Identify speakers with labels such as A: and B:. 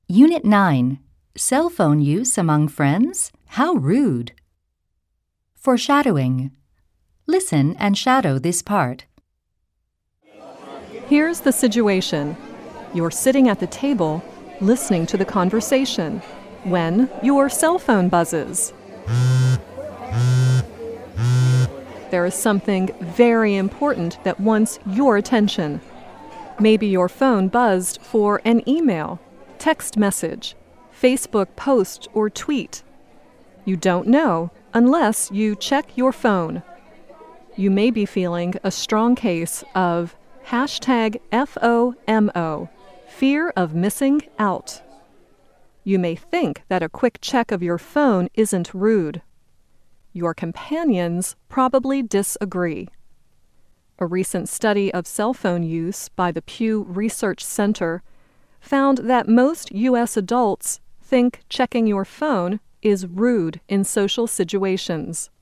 A: Unit 9. Cell phone use among friends? How rude. Foreshadowing. Listen and shadow this part.
B: Here's the situation. You're sitting at the table, listening to the conversation, when your cell phone buzzes. There is something very important that wants your attention. Maybe your phone buzzed for an email, text message, Facebook post, or tweet. You don't know unless you check your phone. You may be feeling a strong case of #FOMO, fear of missing out. You may think that a quick check of your phone isn't rude. Your companions probably disagree. A recent study of cell phone use by the Pew Research Center found that most U.S. adults think checking your phone is rude in social situations.